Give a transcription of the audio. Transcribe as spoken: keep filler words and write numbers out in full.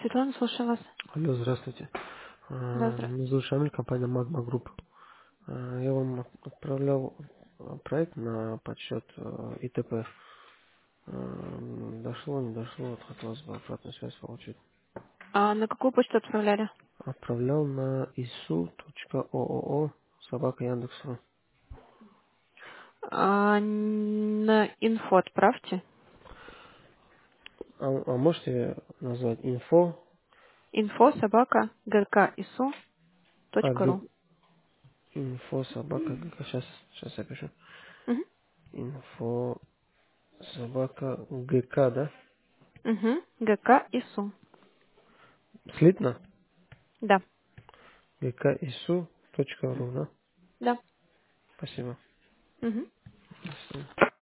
Светлана, слушаю вас. Алло, здравствуйте. Да, А, Меня здравствуйте. зовут Шамиль, компания Magma Group. А, Я вам от- отправлял а, проект на подсчет а, И Т П. А, Дошло, не дошло, вот хотелось бы обратную связь получить. А на какую почту отправляли? Отправлял на ису.ооо собака Яндекс.ру. А, на инфо отправьте. А, а можете назвать инфо, Инфо собака гкису а, точка г, ру. инфо собака, сейчас, сейчас я пишу. Угу. Инфо собака ГК, да? Угу. гкису. Слитно? Да. гкису.ру, да? Да. Спасибо. Угу. Спасибо.